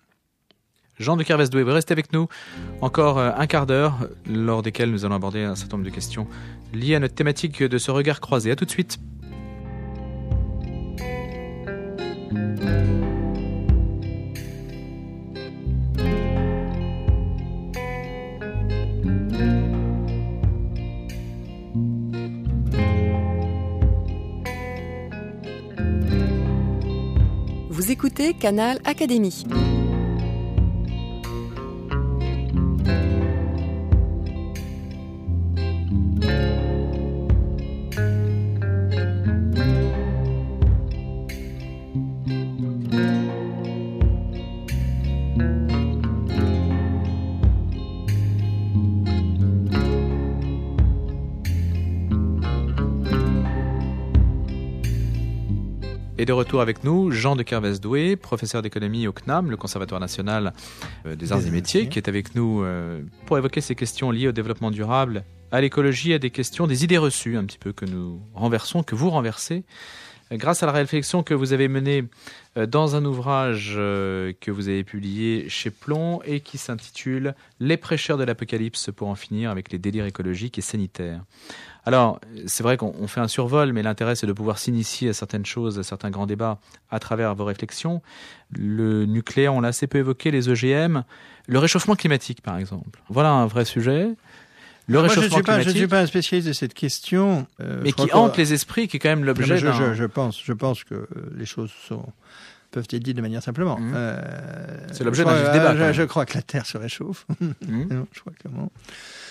Jean de Kervesdoué, vous restez avec nous encore un quart d'heure, lors desquels nous allons aborder un certain nombre de questions liées à notre thématique de ce regard croisé. À tout de suite. Vous écoutez Canal Académie. Et de retour avec nous, Jean de Kervesdoué, professeur d'économie au C N A M, le Conservatoire national des arts et métiers, qui est avec nous pour évoquer ces questions liées au développement durable, à l'écologie, à des questions, des idées reçues un petit peu que nous renversons, que vous renversez, grâce à la réflexion que vous avez menée dans un ouvrage que vous avez publié chez Plomb et qui s'intitule « Les prêcheurs de l'apocalypse pour en finir avec les délires écologiques et sanitaires ». Alors, c'est vrai qu'on fait un survol, mais l'intérêt, c'est de pouvoir s'initier à certaines choses, à certains grands débats à travers vos réflexions. Le nucléaire, on l'a assez peu évoqué, les O G M, le réchauffement climatique, par exemple. Voilà un vrai sujet. Le Moi, réchauffement je ne suis, climatique, suis pas un spécialiste de cette question. Euh, mais qui hante les esprits, qui est quand même l'objet je, d'un... je, je, pense, je pense que les choses sont... peuvent être dites de manière simplement. Mmh. Euh, c'est l'objet d'un vif débat. Je, je crois que la Terre se réchauffe. Mmh. non, je crois que non.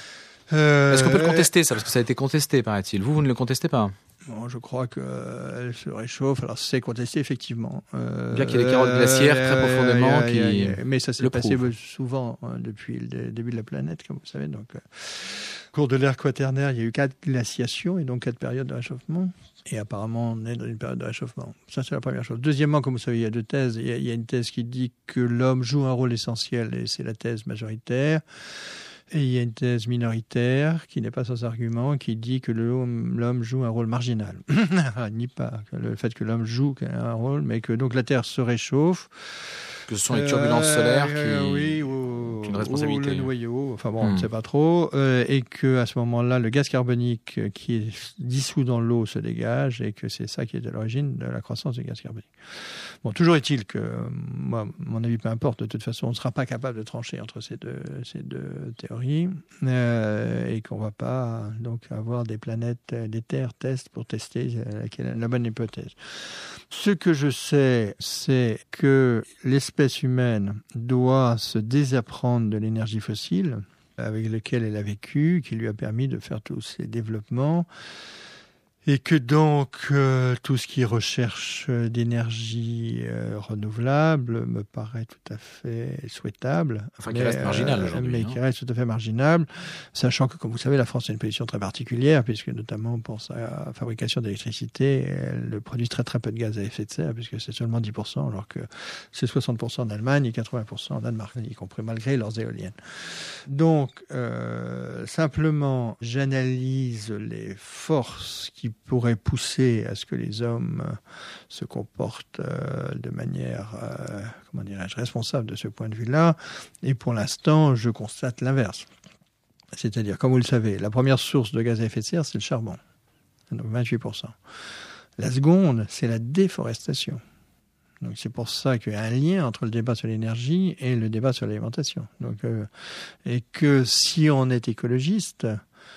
Euh, Est-ce qu'on peut le contester, ça ? Parce que ça a été contesté, paraît-il. Vous, vous ne le contestez pas ? Bon, je crois qu'elle euh, se réchauffe. Alors, c'est contesté, effectivement. Euh, Bien qu'il y ait des carottes glaciaires euh, très profondément qui... Y a, y a, mais ça s'est passé souvent hein, depuis le début de la planète, comme vous savez. Donc, euh, au cours de l'ère quaternaire, il y a eu quatre glaciations et donc quatre périodes de réchauffement. Et apparemment, on est dans une période de réchauffement. Ça, c'est la première chose. Deuxièmement, comme vous savez, il y a deux thèses. Il y a, il y a une thèse qui dit que l'homme joue un rôle essentiel, et c'est la thèse majoritaire. Et il y a une thèse minoritaire, qui n'est pas sans argument, qui dit que l'homme, l'homme joue un rôle marginal. Ni pas le fait que l'homme joue un rôle, mais que donc la Terre se réchauffe. Que ce sont les turbulences euh, solaires qui... Euh, oui, ou, ou, une responsabilité. ou le noyau, enfin bon, mmh. on ne sait pas trop, euh, et que à ce moment-là, le gaz carbonique qui est dissous dans l'eau se dégage, et que c'est ça qui est à l'origine de la croissance du gaz carbonique. Bon, toujours est-il que, moi, mon avis, peu importe, de toute façon, on ne sera pas capable de trancher entre ces deux, ces deux théories, euh, et qu'on ne va pas donc avoir des planètes, des terres tests pour tester la, la bonne hypothèse. Ce que je sais, c'est que l'espèce humaine doit se désapprendre de l'énergie fossile avec laquelle elle a vécu, qui lui a permis de faire tous ces développements. Et que donc, euh, tout ce qui est recherche d'énergie euh, renouvelable me paraît tout à fait souhaitable. Enfin, qui reste marginal aujourd'hui. Mais hein. qui reste tout à fait marginal, sachant que, comme vous savez, la France a une position très particulière, puisque notamment pour sa fabrication d'électricité, elle produit très très peu de gaz à effet de serre, puisque c'est seulement dix pour cent, alors que c'est soixante pour cent en Allemagne et quatre-vingts pour cent en Danemark, y compris malgré leurs éoliennes. Donc, euh, simplement, j'analyse les forces qui pourrait pousser à ce que les hommes se comportent euh, de manière, euh, comment dirais-je, responsable de ce point de vue-là. Et pour l'instant, je constate l'inverse. C'est-à-dire, comme vous le savez, la première source de gaz à effet de serre, c'est le charbon, donc vingt-huit pour cent. La seconde, c'est la déforestation. Donc c'est pour ça qu'il y a un lien entre le débat sur l'énergie et le débat sur l'alimentation. Donc, euh, et que si on est écologiste,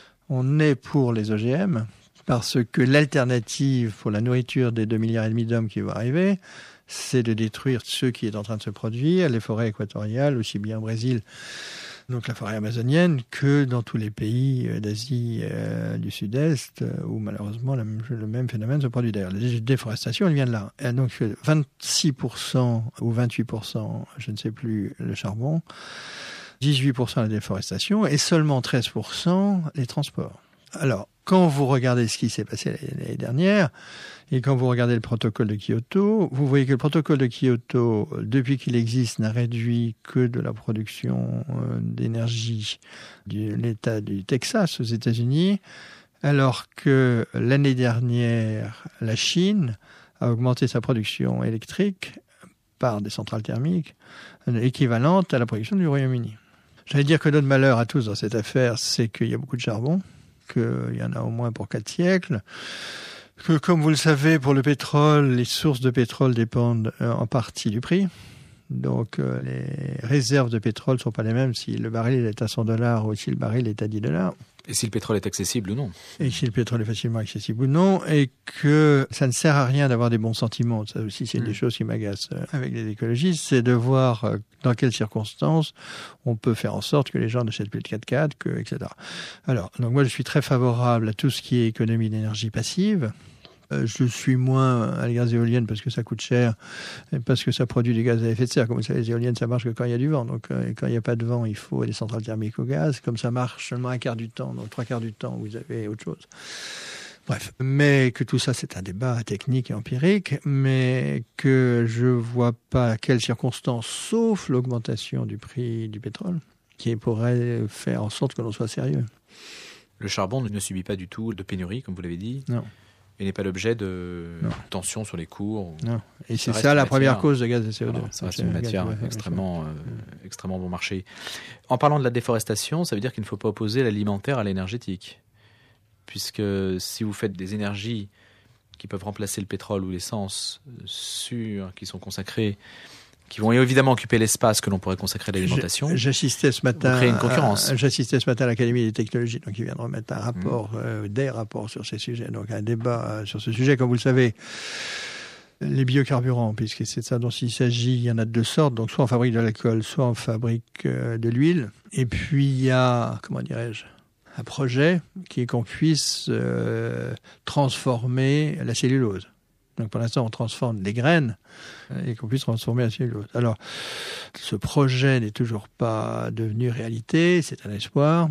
on est pour les O G M, parce que l'alternative pour la nourriture des deux milliards et demi d'hommes qui vont arriver, c'est de détruire ce qui est en train de se produire, les forêts équatoriales, aussi bien au Brésil, donc la forêt amazonienne, que dans tous les pays d'Asie euh, du Sud-Est, où malheureusement le, le même phénomène se produit d'ailleurs. La déforestation, elle vient de là. Et donc vingt-six pour cent ou vingt-huit pour cent, je ne sais plus, le charbon, dix-huit pour cent la déforestation et seulement treize pour cent les transports. Alors, quand vous regardez ce qui s'est passé l'année dernière, et quand vous regardez le protocole de Kyoto, vous voyez que le protocole de Kyoto, depuis qu'il existe, n'a réduit que de la production d'énergie de l'État du Texas aux États-Unis, alors que l'année dernière, la Chine a augmenté sa production électrique par des centrales thermiques équivalentes à la production du Royaume-Uni. J'allais dire que notre malheur à tous dans cette affaire, c'est qu'il y a beaucoup de charbon, qu'il y en a au moins pour quatre siècles, que comme vous le savez, pour le pétrole, les sources de pétrole dépendent en partie du prix. Donc euh, les réserves de pétrole ne sont pas les mêmes si le baril est à cent dollars ou si le baril est à dix dollars. Et si le pétrole est accessible ou non. Et si le pétrole est facilement accessible ou non. Et que ça ne sert à rien d'avoir des bons sentiments. Ça aussi, c'est une mmh. des choses qui m'agacent avec les écologistes. C'est de voir dans quelles circonstances on peut faire en sorte que les gens n'achètent plus de quatre-quatre, que, et cetera. Alors, donc moi, je suis très favorable à tout ce qui est économie d'énergie passive. Je suis moins à les gaz éoliennes parce que ça coûte cher et parce que ça produit du gaz à effet de serre. Comme vous savez, les éoliennes, ça marche que quand il y a du vent. Donc, euh, quand il n'y a pas de vent, il faut des centrales thermiques au gaz. Comme ça marche seulement un quart du temps, donc trois quarts du temps, vous avez autre chose. Bref, mais que tout ça, c'est un débat technique et empirique, mais que je ne vois pas quelles circonstances, sauf l'augmentation du prix du pétrole, qui pourrait faire en sorte que l'on soit sérieux. Le charbon ne subit pas du tout de pénurie, comme vous l'avez dit. Non. Et n'est pas l'objet de non. tensions sur les cours. Non. Et c'est ça, ça la première cause de gaz de C O deux. Voilà, ça reste une matière extrêmement, euh, extrêmement bon marché. En parlant de la déforestation, ça veut dire qu'il ne faut pas opposer l'alimentaire à l'énergétique. Puisque si vous faites des énergies qui peuvent remplacer le pétrole ou l'essence sûres, qui sont consacrées, qui vont évidemment occuper l'espace que l'on pourrait consacrer à l'alimentation. J'assistais ce matin, vous créez une concurrence. À, j'assistais ce matin à l'Académie des technologies, donc ils viennent de remettre un rapport, mmh. euh, des rapports sur ces sujets, donc un débat euh, sur ce sujet. Comme vous le savez, les biocarburants, puisque c'est de ça dont il s'agit, il y en a de deux sortes, donc soit on fabrique de l'alcool, soit on fabrique euh, de l'huile. Et puis il y a, comment dirais-je, un projet qui est qu'on puisse euh, transformer la cellulose. Donc pour l'instant, on transforme les graines et qu'on puisse transformer la cellulose. Alors, ce projet n'est toujours pas devenu réalité, c'est un espoir.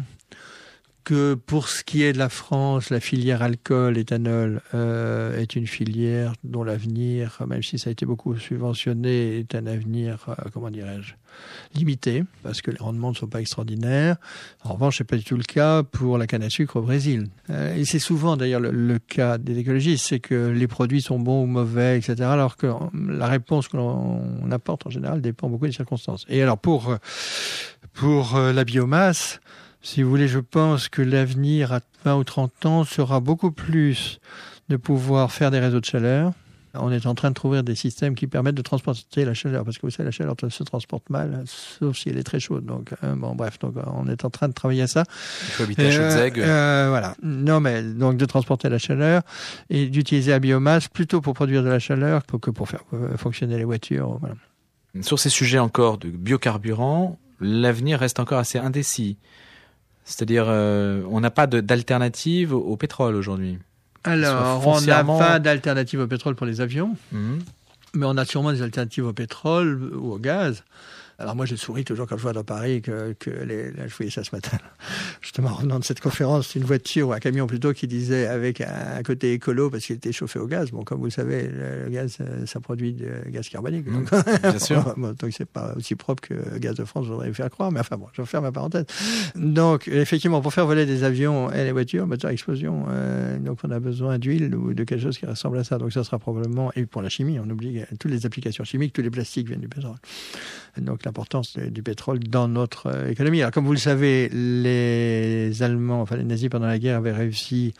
Que pour ce qui est de la France, la filière alcool, éthanol euh, est une filière dont l'avenir, même si ça a été beaucoup subventionné, est un avenir, euh, comment dirais-je, limité, parce que les rendements ne sont pas extraordinaires. En revanche, ce n'est pas du tout le cas pour la canne à sucre au Brésil. Euh, et c'est souvent d'ailleurs le, le cas des écologistes, c'est que les produits sont bons ou mauvais, et cetera, alors que la réponse que l'on apporte en général dépend beaucoup des circonstances. Et alors pour... Pour euh, la biomasse, si vous voulez, je pense que l'avenir à vingt ou trente ans sera beaucoup plus de pouvoir faire des réseaux de chaleur. On est en train de trouver des systèmes qui permettent de transporter la chaleur, parce que vous savez, la chaleur se transporte mal, sauf si elle est très chaude. Donc, euh, bon, bref, donc on est en train de travailler à ça. Il faut habiter à Schutzeig. Euh, euh, voilà. Non, mais donc de transporter la chaleur et d'utiliser la biomasse plutôt pour produire de la chaleur que pour faire euh, fonctionner les voitures. Voilà. Sur ces sujets encore de biocarburant, l'avenir reste encore assez indécis. C'est-à-dire, euh, on n'a pas de, d'alternative au, au pétrole aujourd'hui. Alors, foncièrement... on n'a pas d'alternative au pétrole pour les avions, mmh. mais on a sûrement des alternatives au pétrole ou au gaz. Alors moi, je souris toujours quand je vois dans Paris que, que les, là, je voyais ça ce matin, justement en revenant de cette conférence, une voiture ou un camion plutôt qui disait avec un, un côté écolo parce qu'il était chauffé au gaz. Bon, comme vous le savez, le, le gaz, ça produit du gaz carbonique. Mmh, donc, bien sûr. Bon, donc c'est pas aussi propre que Gaz de France, je voudrais faire croire. Mais enfin bon, je vais faire ma parenthèse. Donc effectivement, pour faire voler des avions et les voitures, moteur à explosion, euh, donc on a besoin d'huile ou de quelque chose qui ressemble à ça. Donc ça sera probablement, et pour la chimie, on oublie toutes les applications chimiques, tous les plastiques viennent du pétrole. Donc l'importance du pétrole dans notre économie. Alors comme vous le savez, les Allemands, enfin les nazis pendant la guerre avaient réussi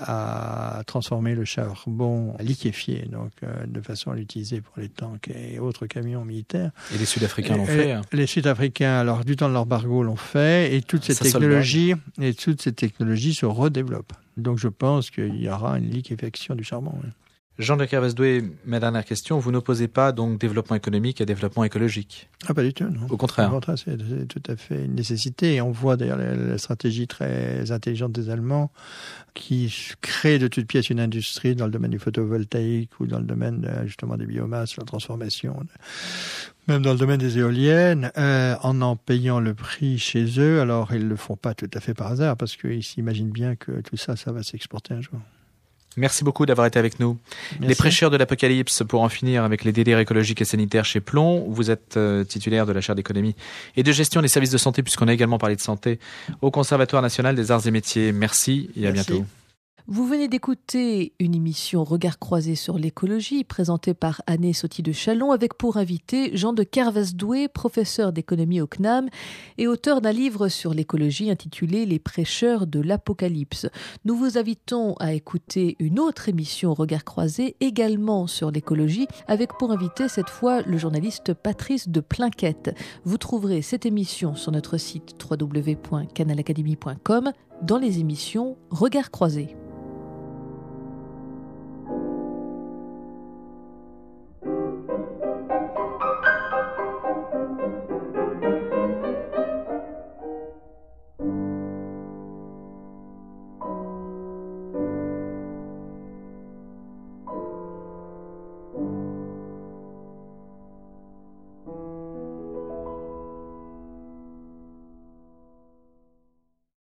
à transformer le charbon liquéfié, donc euh, de façon à l'utiliser pour les tanks et autres camions militaires. Et les Sud-Africains l'ont fait. Hein. Les Sud-Africains, alors du temps de l'embargo, l'ont fait, et toute cette technologie, et toute cette technologie se redéveloppe. Donc je pense qu'il y aura une liquéfaction du charbon. Oui. Jean de Kervasdoué, ma dernière question, vous n'opposez pas donc développement économique et développement écologique? Ah, pas du tout, non. Au contraire. Au contraire, c'est, c'est tout à fait une nécessité. Et on voit d'ailleurs la, la stratégie très intelligente des Allemands qui créent de toutes pièces une industrie dans le domaine du photovoltaïque ou dans le domaine justement des biomasses, la transformation, même dans le domaine des éoliennes, euh, en en payant le prix chez eux. Alors, ils ne le font pas tout à fait par hasard parce qu'ils s'imaginent bien que tout ça, ça va s'exporter un jour. Merci beaucoup d'avoir été avec nous. Merci. Les prêcheurs de l'apocalypse, pour en finir avec les délires écologiques et sanitaires chez Plon. Vous êtes euh, titulaire de la chaire d'économie et de gestion des services de santé, puisqu'on a également parlé de santé, au Conservatoire national des arts et métiers. Merci et à Merci. bientôt. Vous venez d'écouter une émission Regard croisé sur l'écologie présentée par Anne Soty de Chalon avec pour invité Jean de Kervasdoué, professeur d'économie au C N A M et auteur d'un livre sur l'écologie intitulé Les prêcheurs de l'apocalypse. Nous vous invitons à écouter une autre émission Regard croisé également sur l'écologie avec pour invité cette fois le journaliste Patrice de Plinquette. Vous trouverez cette émission sur notre site w w w point canal academy point com dans les émissions Regard croisé.